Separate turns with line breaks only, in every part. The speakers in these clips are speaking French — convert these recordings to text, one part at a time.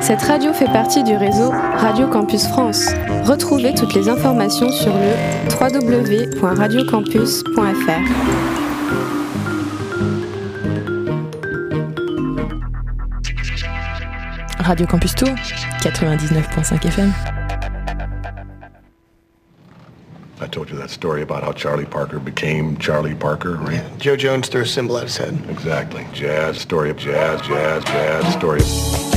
Cette radio fait partie du réseau Radio Campus France. Retrouvez toutes les informations sur le www.radiocampus.fr.
Radio Campus Tour, 99.5 FM.
I told you that story about how Charlie Parker became Charlie Parker, right?
Yeah. Joe Jones threw a symbol at his head.
Exactly. Jazz, story of jazz, story of...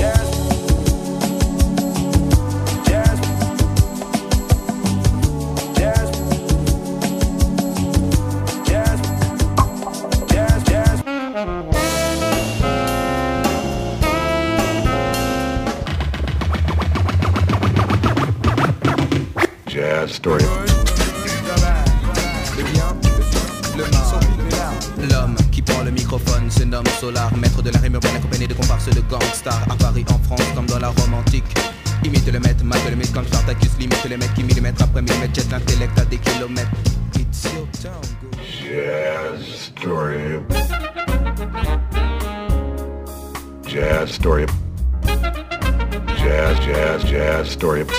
Jazz, story of...
L'homme qui prend le microphone se nomme Solar, maître de la rime urbaine accompagné de comparses de gangsters. À Paris, en France, comme dans la Rome antique. Imite le maître, mate le mythe comme Spartacus. Limite le mec qui millimètre après millimètre jette l'intellect à des kilomètres. It's your town, go.
Jazz, story of... Jazz, story of... Jazz, story of...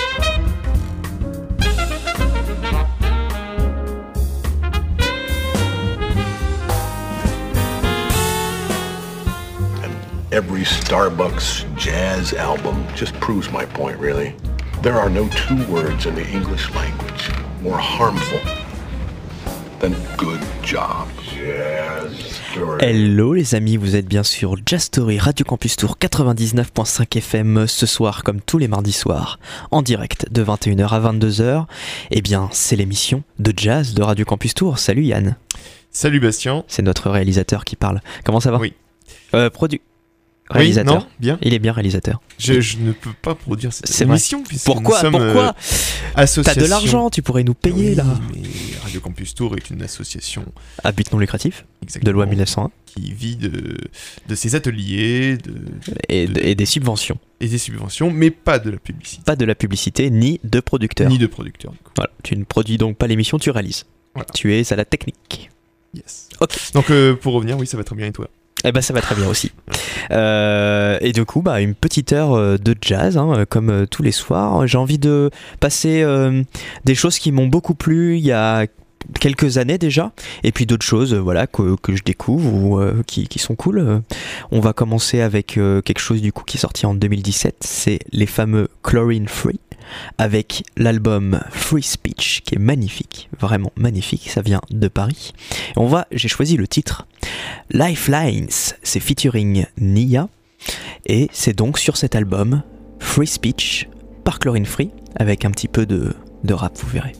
Every Starbucks jazz album just proves my point, really. There are no two words in the English language more harmful than good job. Jazz Story.
Hello les amis, vous êtes bien sur Jazz Story, Radio Campus Tour 99.5 FM ce soir comme tous les mardis soirs, en direct de 21h à 22h. Eh bien, c'est l'émission de jazz de Radio Campus Tour. Salut Yann.
Salut Bastien.
C'est notre réalisateur qui parle. Comment ça va ?
Oui.
Réalisateur.
Oui, non, bien.
Il est bien réalisateur.
Je ne peux pas produire cette émission puisque
Pourquoi
nous sommes association.
T'as de l'argent, tu pourrais nous payer là.
Mais Radio Campus Tour est une association
à but non lucratif.
Exactement,
de loi 1901
qui vit de ses ateliers
et des subventions.
Et des subventions, mais pas de la publicité.
Pas de la publicité ni de producteurs.
Ni de producteurs. Du coup.
Voilà, tu ne produis donc pas l'émission, tu réalises. Voilà. Tu es à la technique.
Yes.
Ok.
Donc pour revenir, oui, ça va très bien et toi ?
Eh ben ça va très bien aussi. Et du coup, une petite heure de jazz, comme tous les soirs. J'ai envie de passer des choses qui m'ont beaucoup plu il y a quelques années déjà, et puis d'autres choses que je découvre ou qui sont cool. On va commencer avec quelque chose du coup qui est sorti en 2017. C'est les fameux Chlorine Free, avec l'album Free Speech qui est magnifique, vraiment magnifique, ça vient de Paris. J'ai choisi le titre Lifelines, c'est featuring Nia et c'est donc sur cet album Free Speech par Chlorine Free avec un petit peu de rap, vous verrez.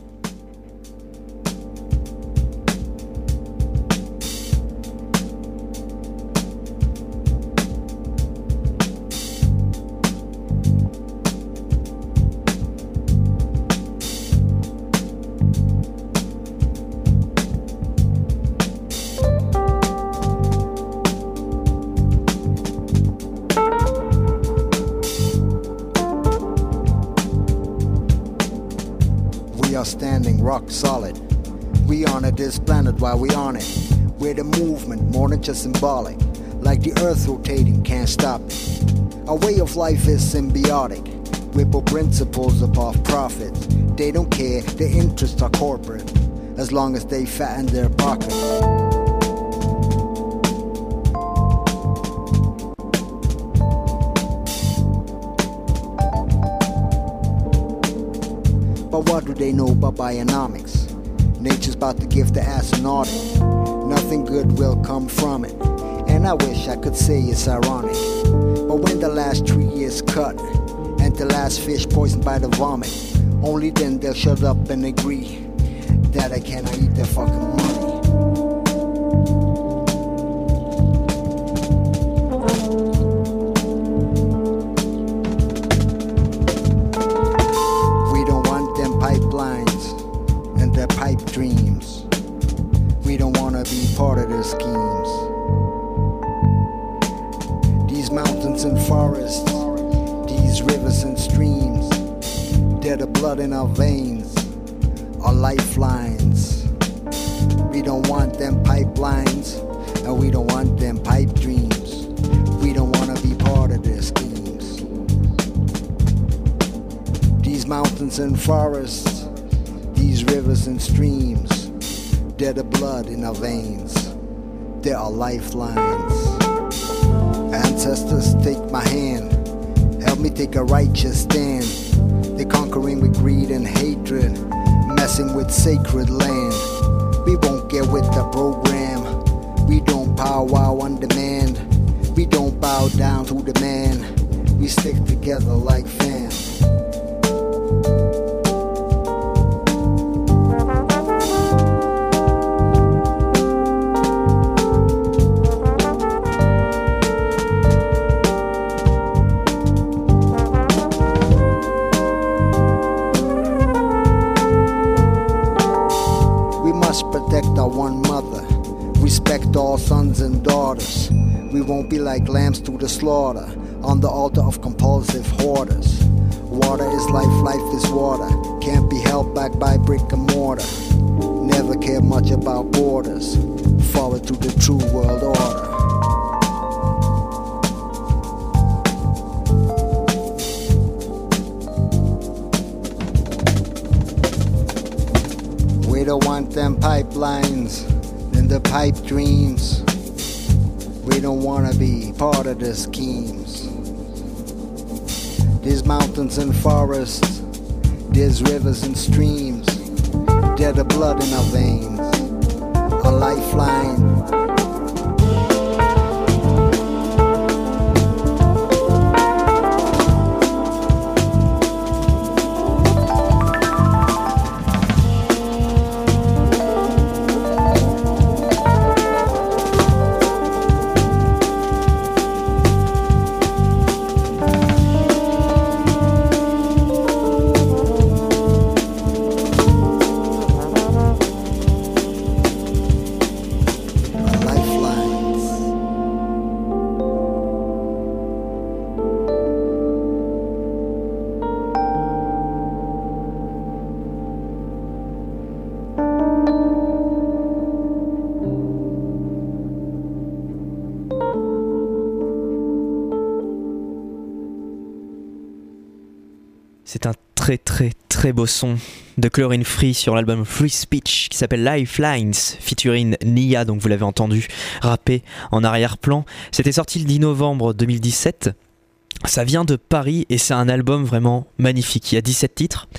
Standing rock solid. We honor this planet while we on it. We're the movement, more than just symbolic. Like the earth rotating, can't stop it. Our way of life is symbiotic. We put principles above profit. They don't care, their interests are corporate. As long as they fatten their pockets. But what do they know about bionomics? Nature's about to give the ass an audit. Nothing good will come from it. And I wish I could say it's ironic. But when the last tree is cut and the last fish poisoned by the vomit, only then they'll shut up and agree that I cannot eat their fucking money. Pipe dreams. We don't wanna be part of their schemes. These mountains and forests, these rivers and streams, they're the blood in our veins, our lifelines. We don't want them pipelines, and we don't want them pipe dreams. We don't wanna be part of their schemes. mountains and forests, these rivers and streams, they're the blood in our veins, they are lifelines. Ancestors, take my hand, help me take a righteous stand. They're conquering with greed and hatred, messing with sacred land. We won't get with the program, we don't powwow on demand. We don't bow down to the man, we stick together like fam. We must protect our one mother, respect all sons and daughters. We won't be like lambs to the slaughter, on the altar of compulsive hoarders. Water is life, life is water, can't be held back by brick and mortar. Never cared much about borders, forward to the true world order. We don't want them pipelines, then the pipe dreams. We don't wanna be part of the schemes. There's mountains and forests, there's rivers and streams, they're the blood in our veins, a lifeline.
C'est un très beau son de Chlorine Free sur l'album Free Speech qui s'appelle Lifelines featuring Nia, donc vous l'avez entendu rapper en arrière-plan. C'était sorti le 10 novembre 2017. Ça vient de Paris et c'est un album vraiment magnifique. Il y a 17 titres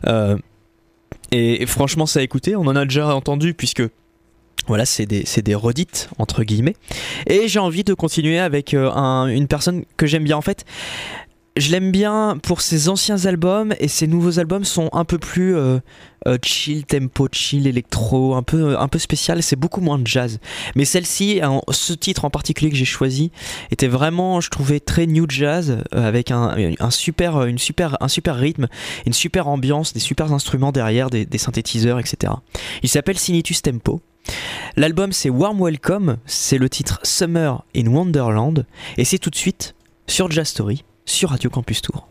et franchement ça a écouté, on en a déjà entendu puisque voilà, c'est des redites entre guillemets. Et j'ai envie de continuer avec une personne que j'aime bien en fait. Je l'aime bien pour ses anciens albums et ses nouveaux albums sont un peu plus chill, tempo, chill, électro, un peu spécial, c'est beaucoup moins de jazz. Mais celle-ci, ce titre en particulier que j'ai choisi, était vraiment, je trouvais, très new jazz, avec un super rythme, une super ambiance, des super instruments derrière, des synthétiseurs, etc. Il s'appelle Sinitus Tempo. L'album c'est Warm Welcome, c'est le titre Summer in Wonderland et c'est tout de suite sur Jazz Story. Sur Radio Campus Tour.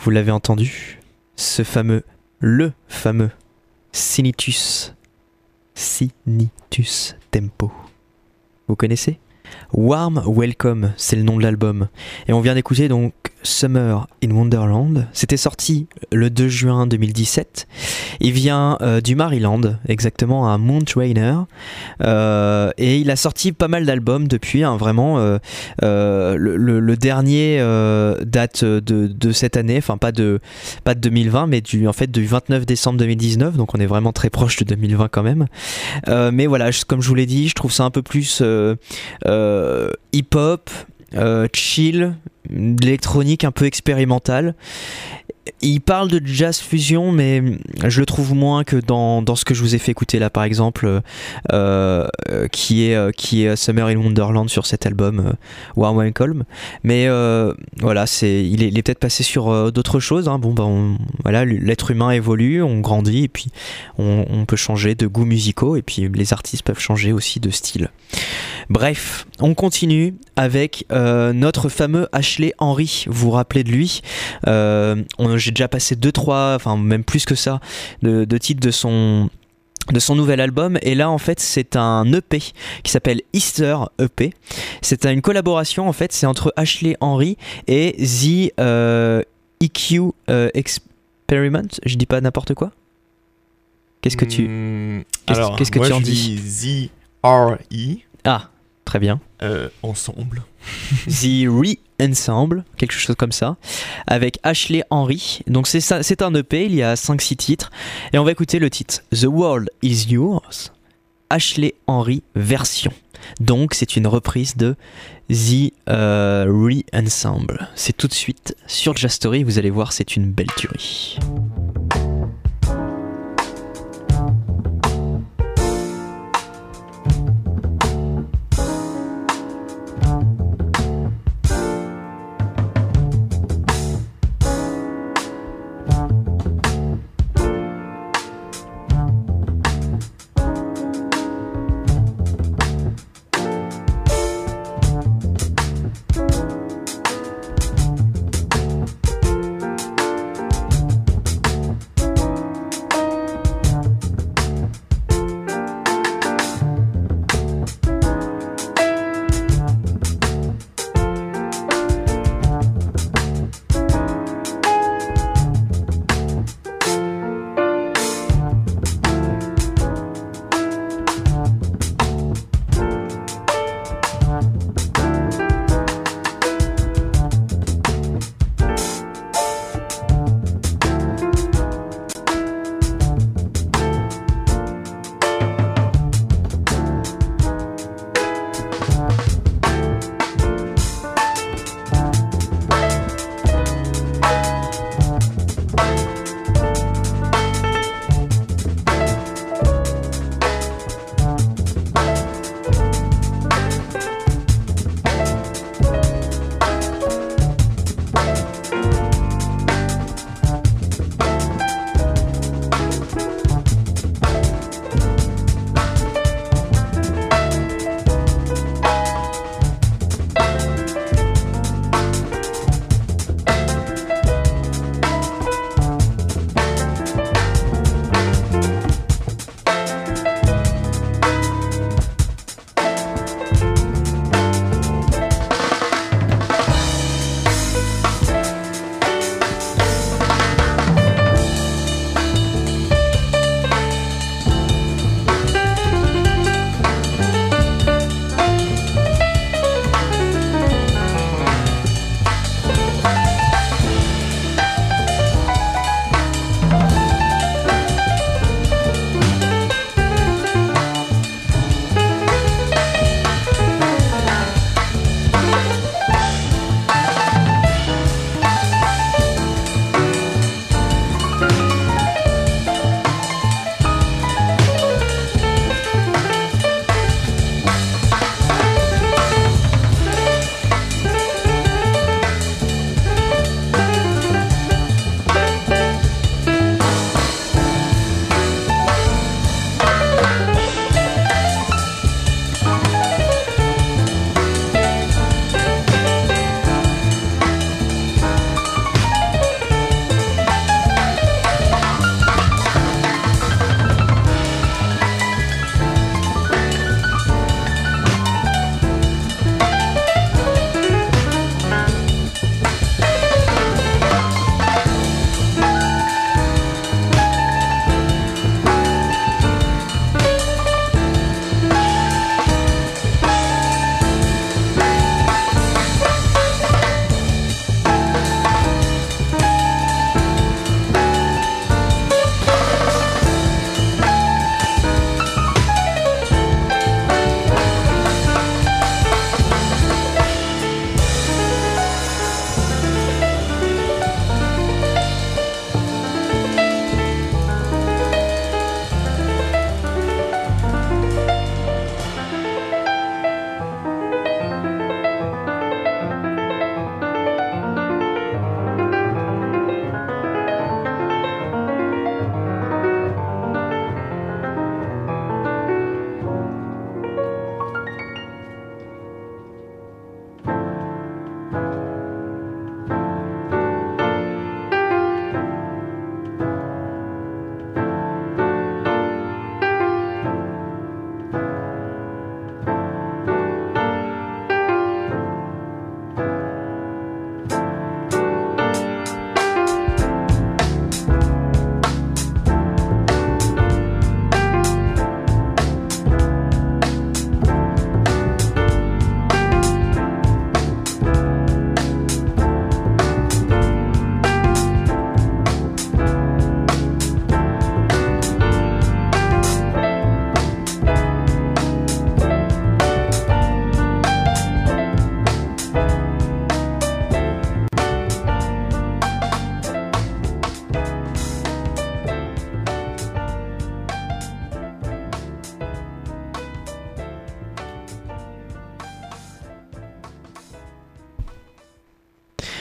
vous l'avez entendu, le fameux Sinitus Tempo. Vous connaissez ? Warm Welcome, c'est le nom de l'album. Et on vient d'écouter donc Summer in Wonderland. C'était sorti le 2 juin 2017. Il vient du Maryland, exactement à Mount Rainier. Et il a sorti pas mal d'albums depuis, hein, vraiment. Le dernier date de cette année, enfin pas de 2020, mais du 29 décembre 2019. Donc on est vraiment très proche de 2020 quand même. Mais voilà, comme je vous l'ai dit, je trouve ça un peu plus hip-hop, chill, de l'électronique un peu expérimentale. Il parle de jazz fusion, mais je le trouve moins que dans ce que je vous ai fait écouter là, par exemple, qui est Summer in Wonderland sur cet album Warm Welcome. Mais voilà, il est peut-être passé sur d'autres choses. Hein. Bon, voilà, l'être humain évolue, on grandit, et puis on peut changer de goûts musicaux, et puis les artistes peuvent changer aussi de style. Bref, on continue avec notre fameux Ashley Henry. Vous vous rappelez de lui ? J'ai déjà passé 2-3, enfin même plus que ça, de titres de son nouvel album, et là en fait c'est un EP qui s'appelle Easter EP. C'est une collaboration en fait, c'est entre Ashley Henry et The EQ Experiment. Je dis pas n'importe quoi. Qu'est-ce que tu qu'est-ce que
moi,
tu en
je
dis?
dis The RE.
Ah, très bien.
Ensemble.
The Re-Ensemble, quelque chose comme ça, avec Ashley Henry. Donc c'est un EP, il y a 5-6 titres, et on va écouter le titre The World Is Yours, Ashley Henry version. Donc c'est une reprise de The Re-Ensemble. C'est tout de suite sur Jazz Story, vous allez voir, c'est une belle tuerie.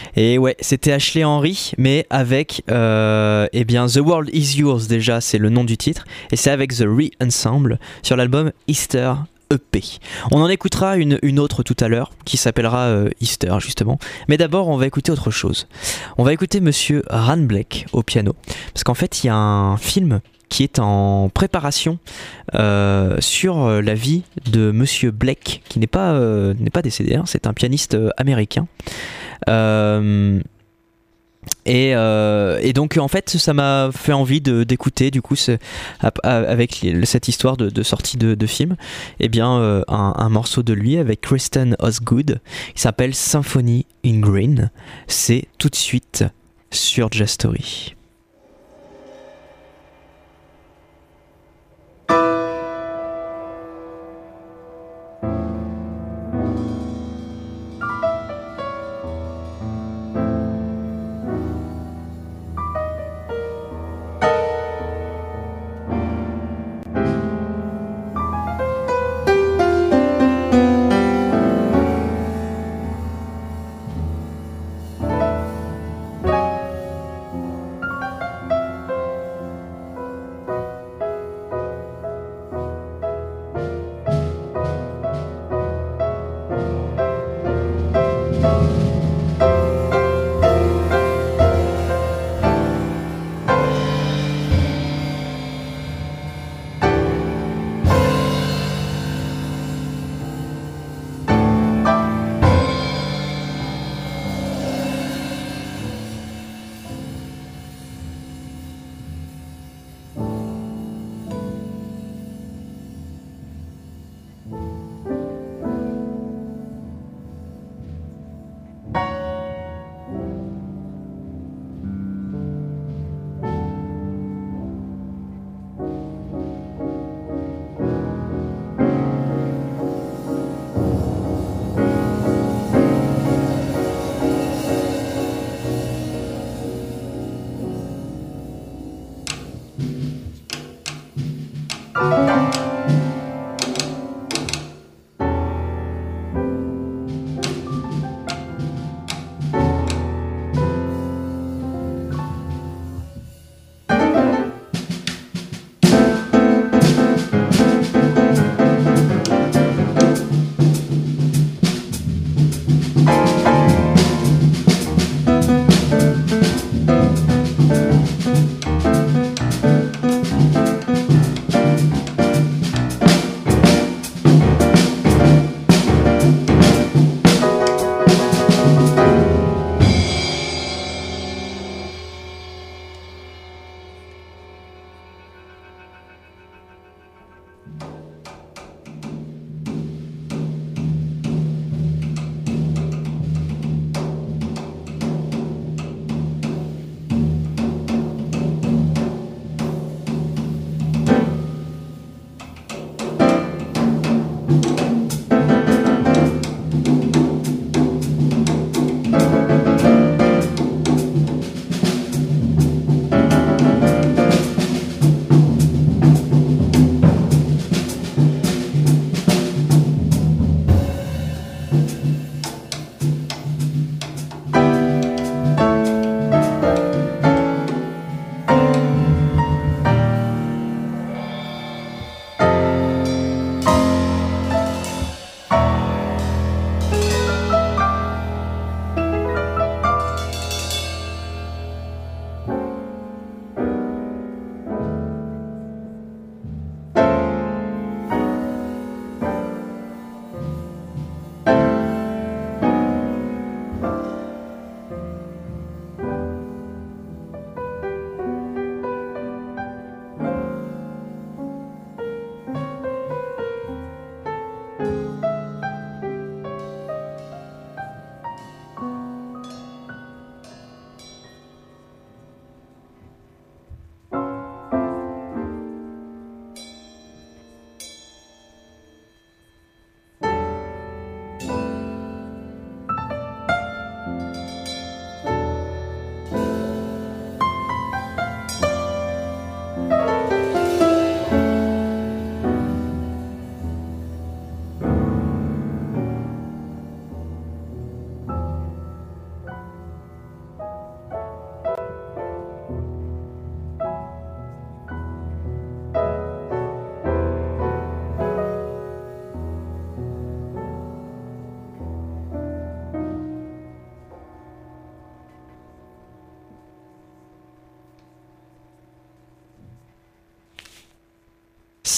Et ouais, c'était Ashley Henry, mais avec eh bien The World Is Yours déjà, c'est le nom du titre, et c'est avec The Re-Ensemble sur l'album Easter EP. On en écoutera une autre tout à l'heure qui s'appellera Easter justement, mais d'abord on va écouter autre chose. On va écouter Monsieur Ran Blake au piano, parce qu'en fait il y a un film qui est en préparation sur la vie de Monsieur Blake, qui n'est pas décédé, hein, c'est un pianiste américain. Et donc en fait ça m'a fait envie d'écouter du coup avec cette histoire de sortie de film, et bien un morceau de lui avec Kristen Osgood qui s'appelle Symphony in Green. C'est tout de suite sur Jazz Story.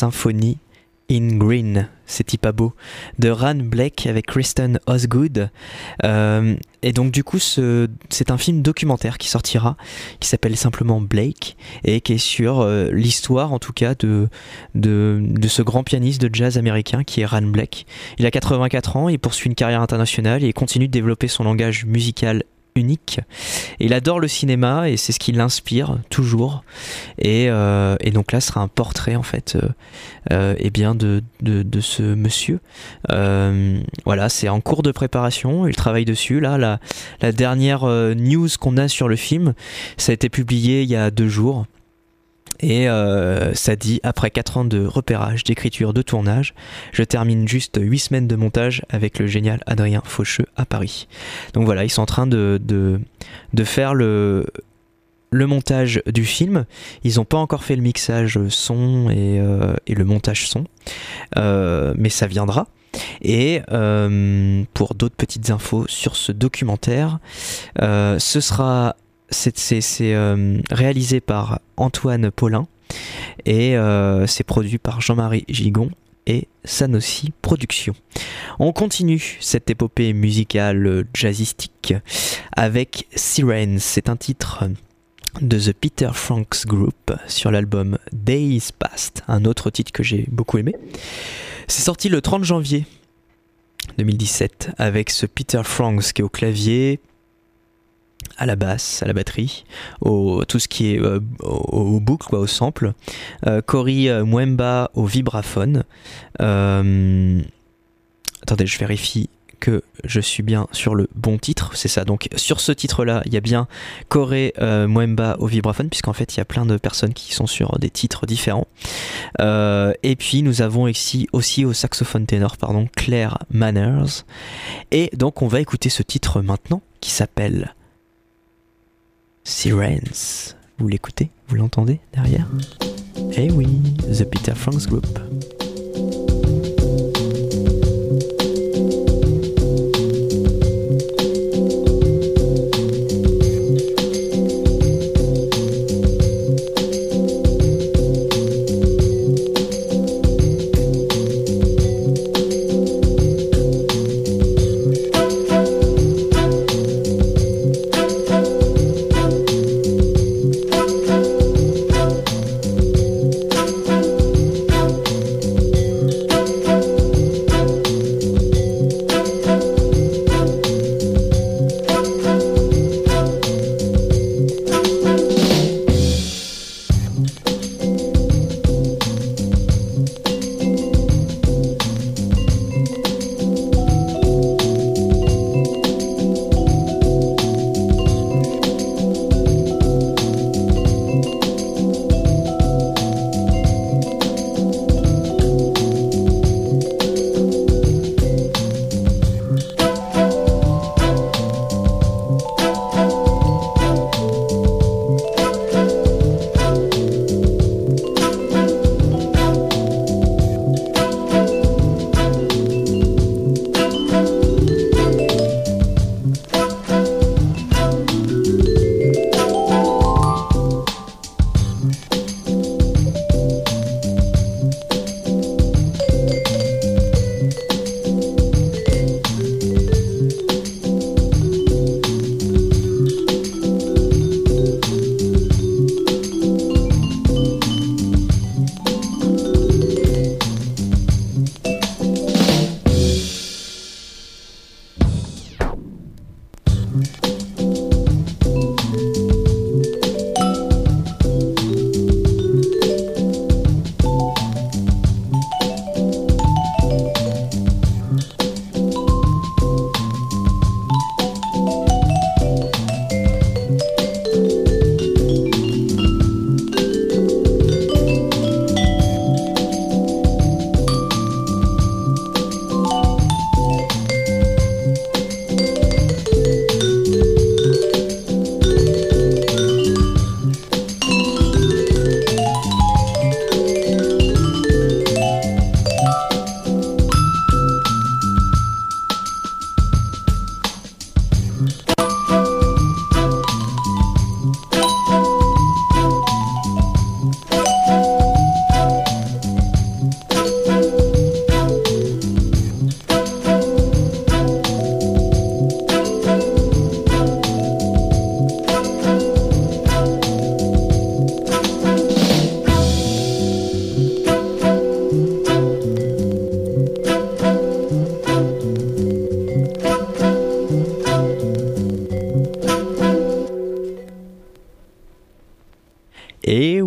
Symphony in Green, c'est pas beau, de Ran Blake avec Kristen Osgood. Et donc du coup c'est un film documentaire qui sortira, qui s'appelle simplement Blake, et qui est sur l'histoire en tout cas de ce grand pianiste de jazz américain qui est Ran Blake. Il a 84 ans, il poursuit une carrière internationale et il continue de développer son langage musical unique. Et il adore le cinéma et c'est ce qui l'inspire toujours. Et donc là, ce sera un portrait en fait, eh bien de ce monsieur. Voilà, c'est en cours de préparation. Il travaille dessus. Là, la dernière news qu'on a sur le film, ça a été publié il y a 2 jours. Et ça dit, après 4 ans de repérage, d'écriture, de tournage, je termine juste 8 semaines de montage avec le génial Adrien Faucheux à Paris. Donc voilà, ils sont en train de faire le montage du film. Ils n'ont pas encore fait le mixage son et le montage son, mais ça viendra. Et pour d'autres petites infos sur ce documentaire, c'est réalisé par Antoine Paulin et c'est produit par Jean-Marie Gigon et Sanossi Productions. On continue cette épopée musicale jazzistique avec Sirens. C'est un titre de The Peter Franks Group sur l'album Days Past, un autre titre que j'ai beaucoup aimé. C'est sorti le 30 janvier 2017 avec ce Peter Franks qui est au clavier, à la basse, à la batterie, tout ce qui est au boucle, quoi, au sample, Cory Mwemba au vibraphone. Attendez, je vérifie que je suis bien sur le bon titre, c'est ça. Donc sur ce titre-là, il y a bien Cory Mwemba au vibraphone, puisqu'en fait il y a plein de personnes qui sont sur des titres différents. Et puis nous avons ici aussi au saxophone ténor, Claire Manners. Et donc on va écouter ce titre maintenant qui s'appelle Sirens. Vous l'écoutez? Vous l'entendez derrière? Eh oui, The Peter Franks Group.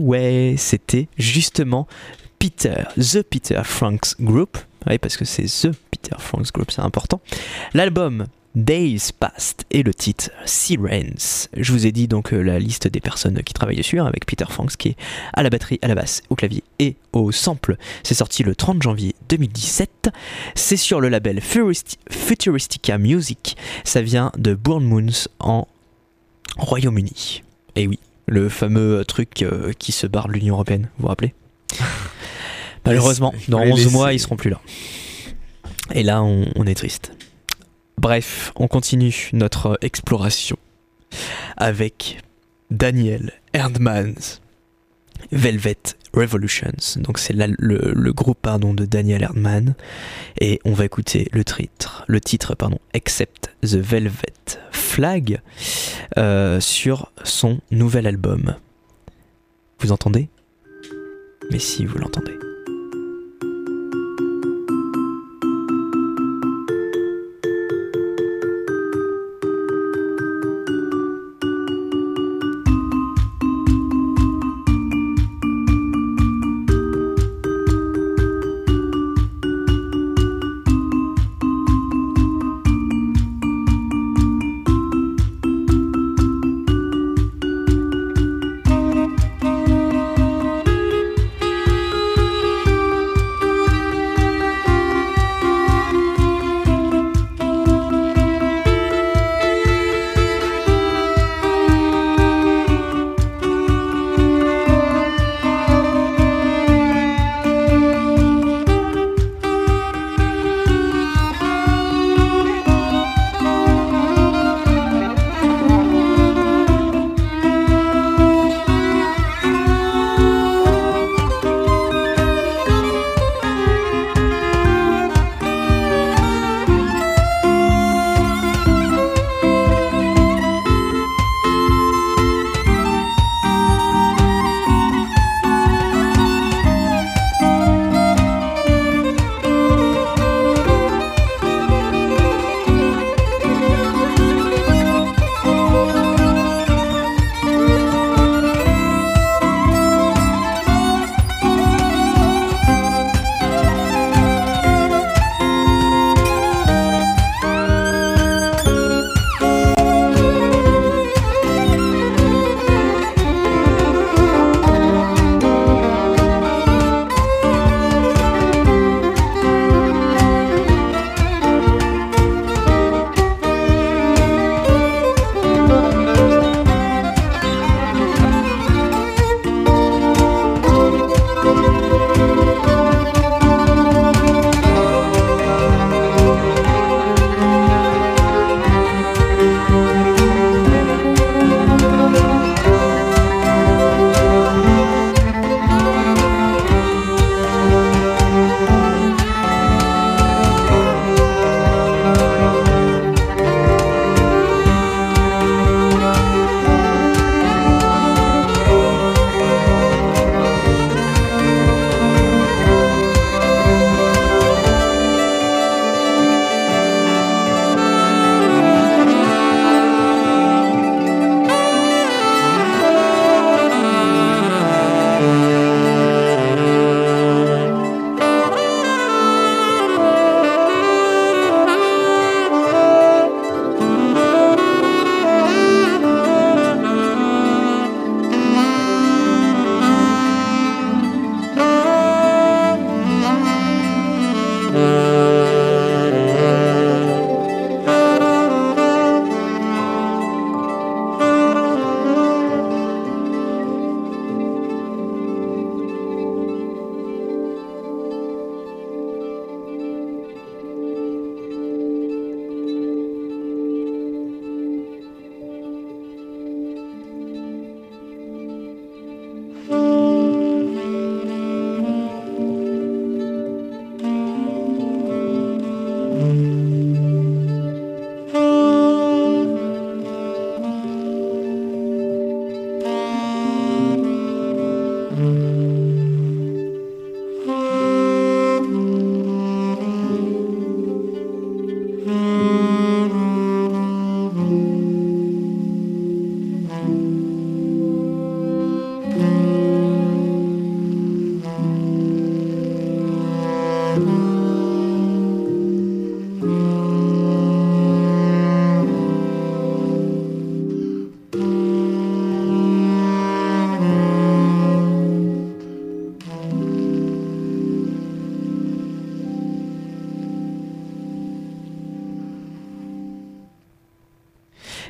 Way. C'était justement The Peter Franks Group. Oui, parce que c'est The Peter Franks Group, c'est important. L'album Days Past et le titre Sirens. Je vous ai dit donc la liste des personnes qui travaillent dessus, hein, avec Peter Franks qui est à la batterie, à la basse, au clavier et au sample. C'est sorti le 30 janvier 2017. C'est sur le label Futuristica Music. Ça vient de Bournemouth en Royaume-Uni. Et oui, le fameux truc qui se barre de l'Union Européenne, vous vous rappelez? Malheureusement, dans 11 mois, ils seront plus là. Et là, on est triste. Bref, on continue notre exploration avec Daniel Erdmann's Velvet Revolutions. Donc c'est le groupe de Daniel Erdmann. Et on va écouter le titre, Except the Velvet Flag sur son nouvel album. Vous entendez? Mais si vous l'entendez.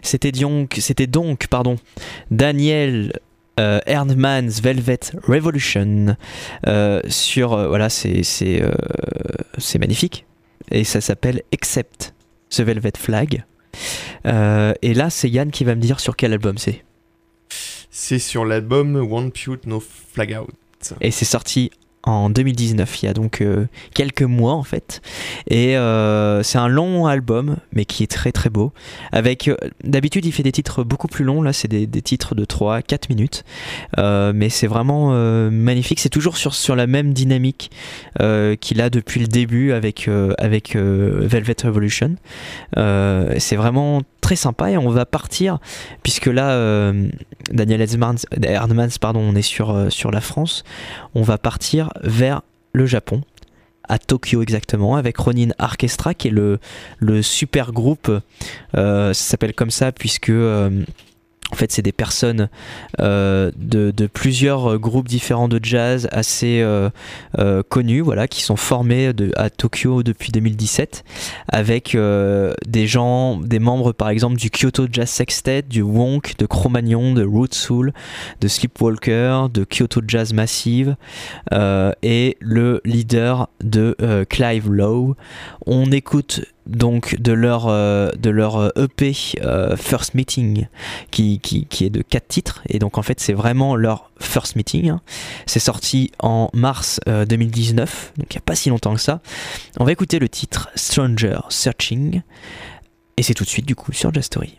C'était donc Daniel Erdmann's Velvet Revolution voilà, c'est magnifique et ça s'appelle Except the Velvet Flag. Et là, c'est Yann qui va me dire sur quel album c'est.
C'est sur l'album One Pute No Flag Out.
Et c'est sorti en 2019, il y a donc quelques mois en fait. Et c'est un long album, mais qui est très très beau. Avec d'habitude, il fait des titres beaucoup plus longs. Là, c'est des titres de 3-4 minutes. Mais c'est vraiment magnifique. C'est toujours sur la même dynamique qu'il a depuis le début avec Velvet Revolution. C'est vraiment très sympa et on va partir, puisque là, Daniel Erdmann, on est sur la France. On va partir vers le Japon, à Tokyo exactement, avec Ronin Orchestra qui est le super groupe. Ça s'appelle comme ça puisque en fait c'est des personnes de plusieurs groupes différents de jazz assez connus, voilà, qui sont formés à Tokyo depuis 2017 avec des membres par exemple du Kyoto Jazz Sextet, du Wonk, de Cro-Magnon, de Root Soul, de Sleepwalker, de Kyoto Jazz Massive et le leader de Clive Lowe. On écoute donc de leur EP First Meeting qui est de 4 titres, et donc en fait c'est vraiment leur First Meeting, hein. C'est sorti en mars 2019, donc il n'y a pas si longtemps que ça. On va écouter le titre Stranger Searching et c'est tout de suite du coup sur Jazz Story.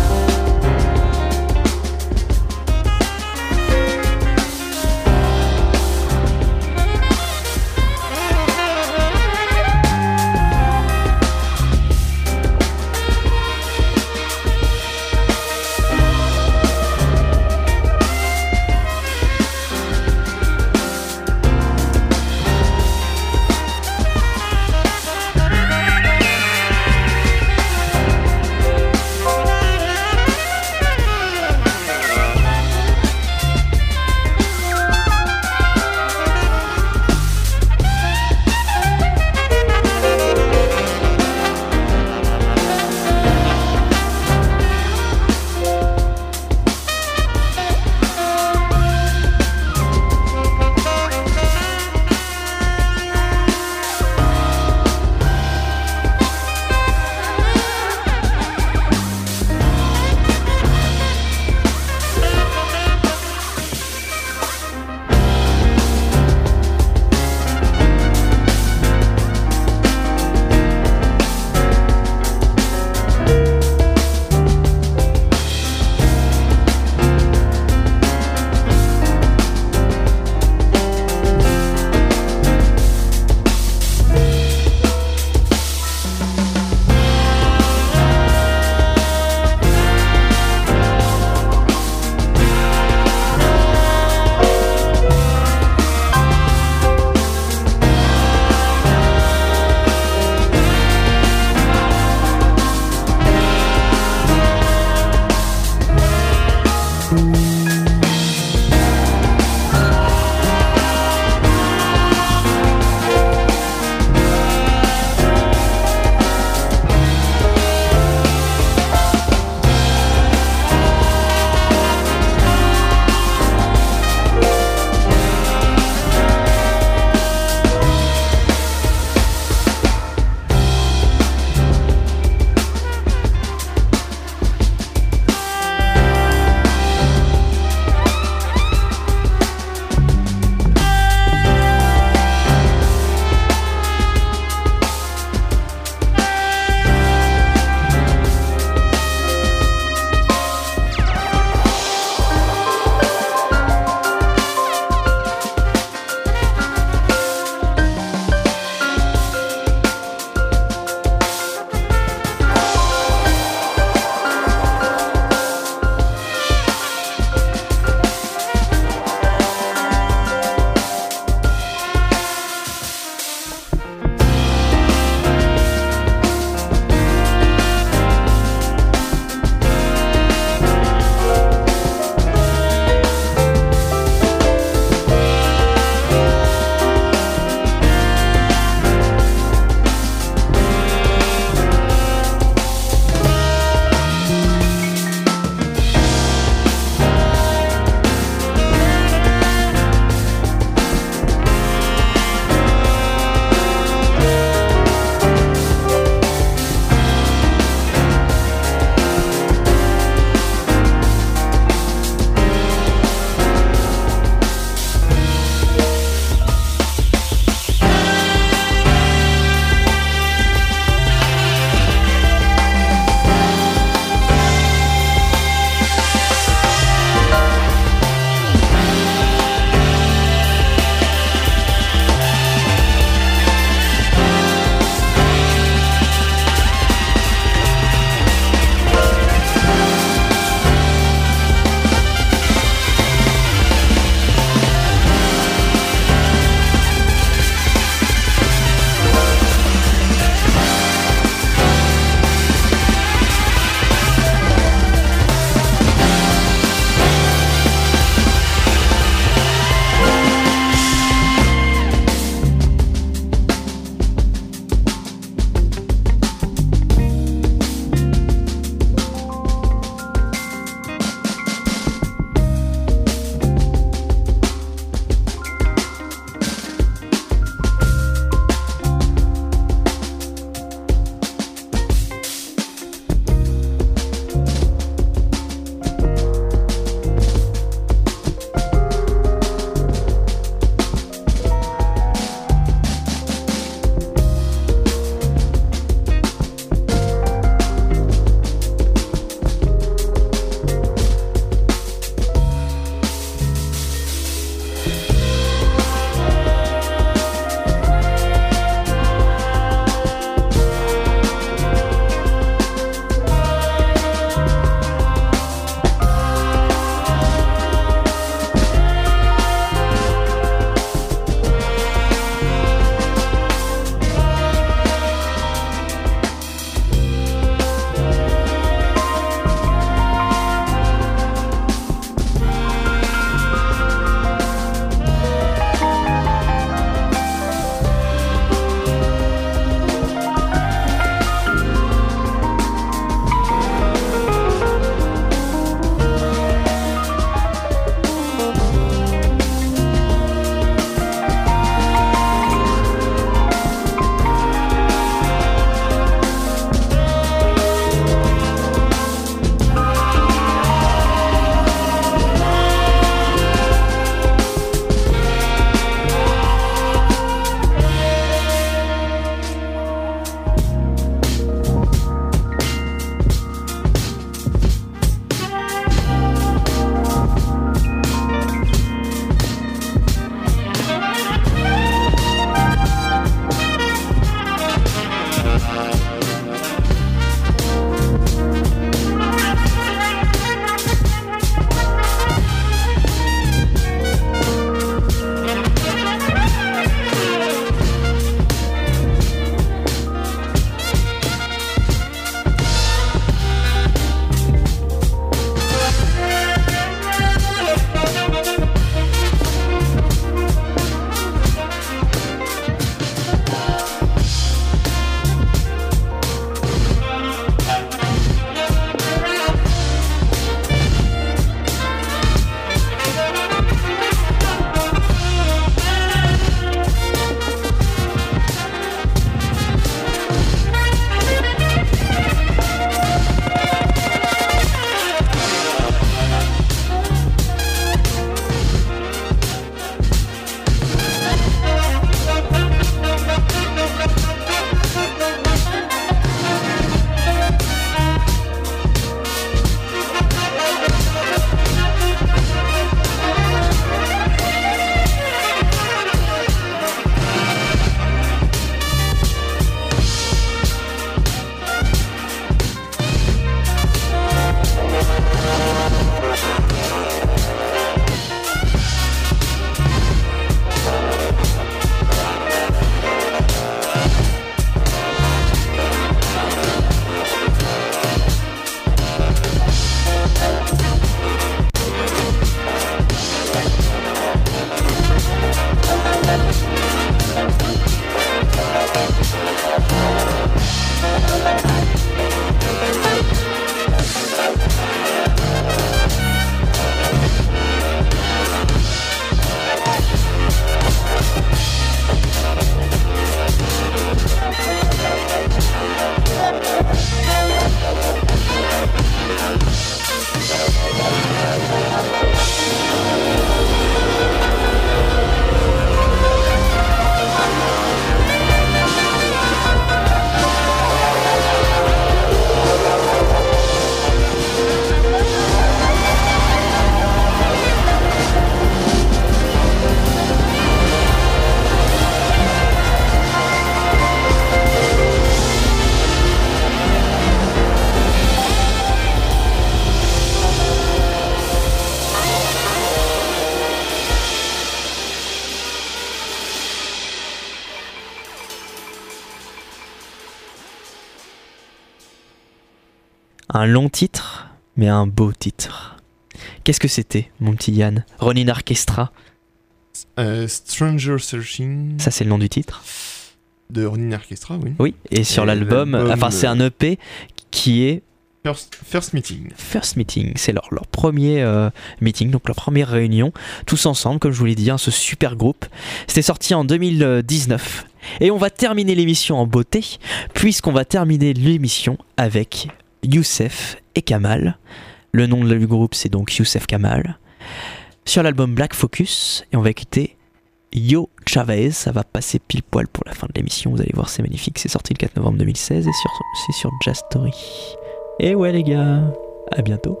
Un long titre, mais un beau titre. Qu'est-ce que c'était, mon petit Yann? Ronin Orchestra.
Stranger Searching.
Ça, c'est le nom du titre.
De Ronin Orchestra, oui.
Oui, et sur l'album, enfin, c'est un EP qui est.
First Meeting.
First Meeting, c'est leur premier meeting, donc leur première réunion, tous ensemble, comme je vous l'ai dit, ce super groupe. C'était sorti en 2019. Et on va terminer l'émission en beauté, puisqu'on va terminer l'émission avec Youssef et Kamal. Le nom du groupe, c'est donc Youssef Kamal. Sur l'album Black Focus, et on va écouter Yo Chavez. Ça va passer pile poil pour la fin de l'émission, vous allez voir, c'est magnifique. C'est sorti le 4 novembre 2016 et c'est sur Jazz Story. Et ouais les gars, à bientôt.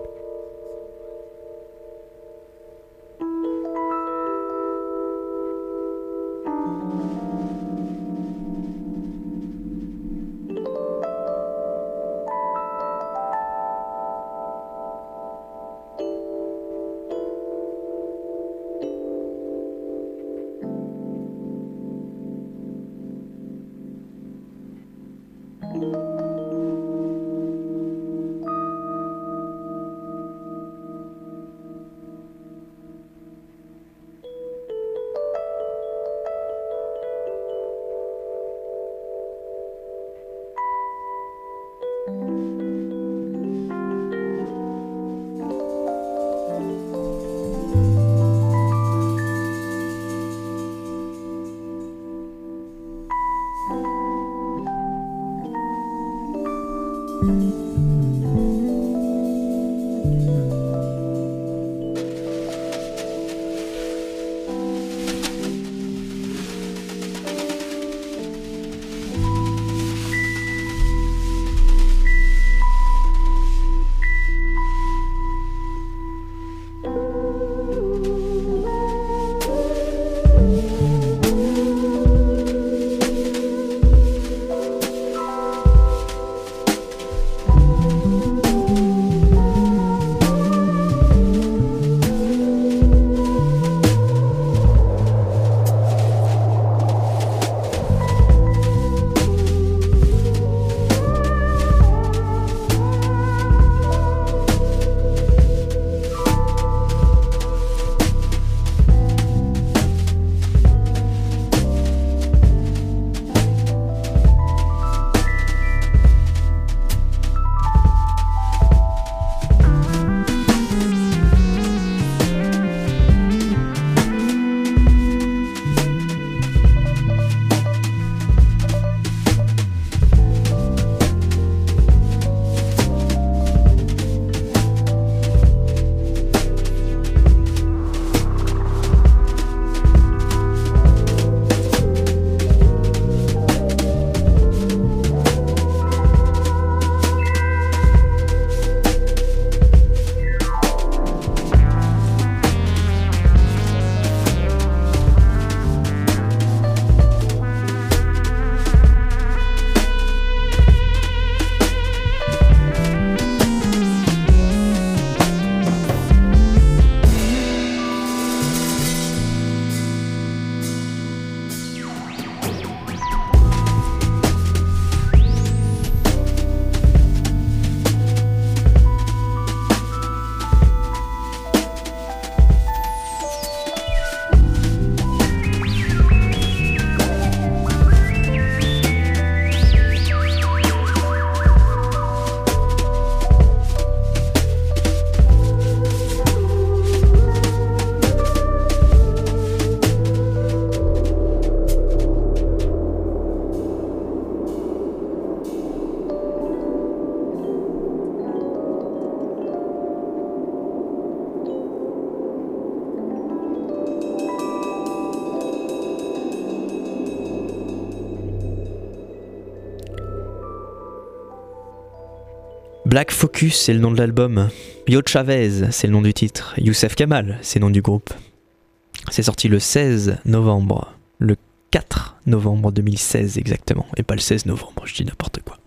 Black Focus, c'est le nom de l'album. Yo Chavez, c'est le nom du titre. Youssef Kamal, c'est le nom du groupe. C'est sorti le 16 novembre. Le 4 novembre 2016 exactement. Et pas le 16 novembre, je dis n'importe quoi.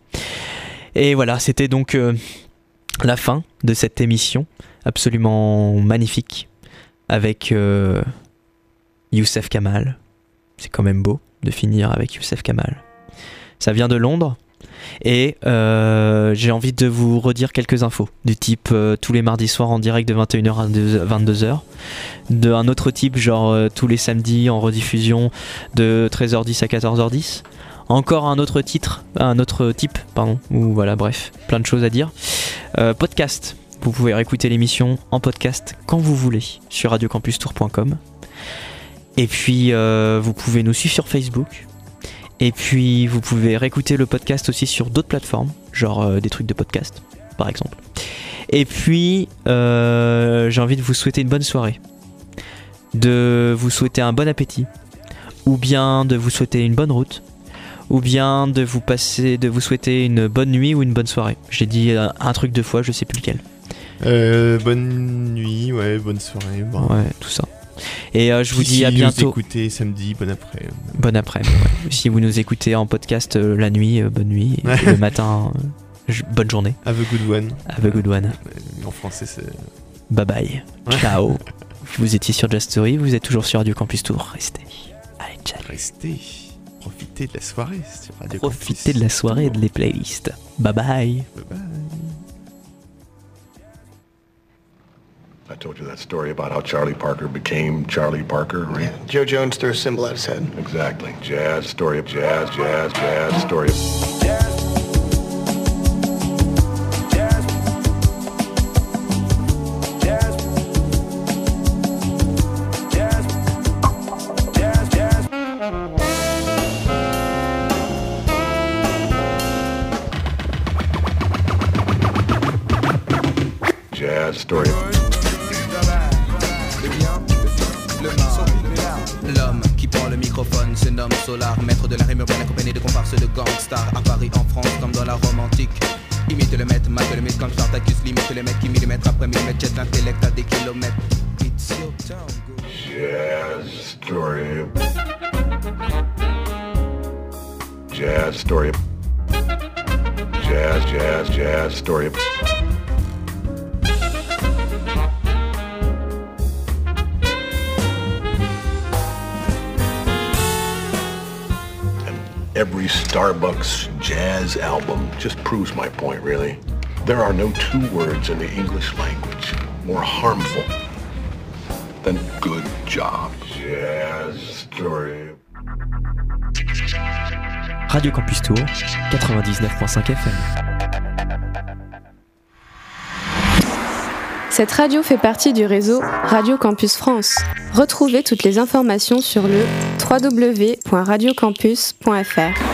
Et voilà, c'était donc la fin de cette émission. Absolument magnifique. Avec Youssef Kamal. C'est quand même beau de finir avec Youssef Kamal. Ça vient de Londres. Et j'ai envie de vous redire quelques infos du type tous les mardis soirs en direct de 21h à 22h, d'un autre type genre tous les samedis en rediffusion de 13h10 à 14h10. Encore un autre type, ou voilà, bref, plein de choses à dire. Podcast, vous pouvez réécouter l'émission en podcast quand vous voulez sur radiocampustour.com. Et puis vous pouvez nous suivre sur Facebook. Et puis vous pouvez réécouter le podcast aussi sur d'autres plateformes, genre des trucs de podcast par exemple. Et puis j'ai envie de vous souhaiter une bonne soirée, de vous souhaiter un bon appétit, ou bien de vous souhaiter une bonne route, ou bien de vous souhaiter une bonne nuit ou une bonne soirée. J'ai dit un truc 2 fois, je sais plus lequel.
Bonne nuit, ouais, bonne soirée. Bon.
Ouais, tout ça. Et je vous dis à bientôt.
Si vous écoutez samedi, bon après.
Bon après. Ouais. Si vous nous écoutez en podcast la nuit, bonne nuit. Et le matin, bonne journée.
Have a good one.
Have a good one.
En français, c'est.
Bye bye. Ciao. Vous étiez sur Jazz Story, vous êtes toujours sur Radio Campus Tour. Restez. Allez, ciao.
Restez. Profitez de la soirée sur Radio
Profitez
Campus.
de la soirée et de les playlists. Bye bye.
Bye bye.
I told you that story about how Charlie Parker became Charlie Parker, right?
Yeah, Joe Jones threw a symbol at his head.
Exactly. Jazz, story of jazz, story of... Jazz, story of...
L'homme qui prend le microphone se nomme Solar, maître de la rime urbaine accompagné de comparses de gangsters. À Paris, en France, comme dans la Rome antique. Imite le maître, mate le mythe comme Spartacus. Limite le mec qui millimètre après millimètre jette l'intellect à des kilomètres. It's your town, go.
Jazz, story of... Jazz, story of... Jazz, story of... Every Starbucks jazz album just proves my point, really. There are no 2 words in the English language more harmful than good job. Jazz story.
Radio Campus Tour, 99.5 FM.
Cette radio fait partie du réseau Radio Campus France. Retrouvez toutes les informations sur le www.radiocampus.fr.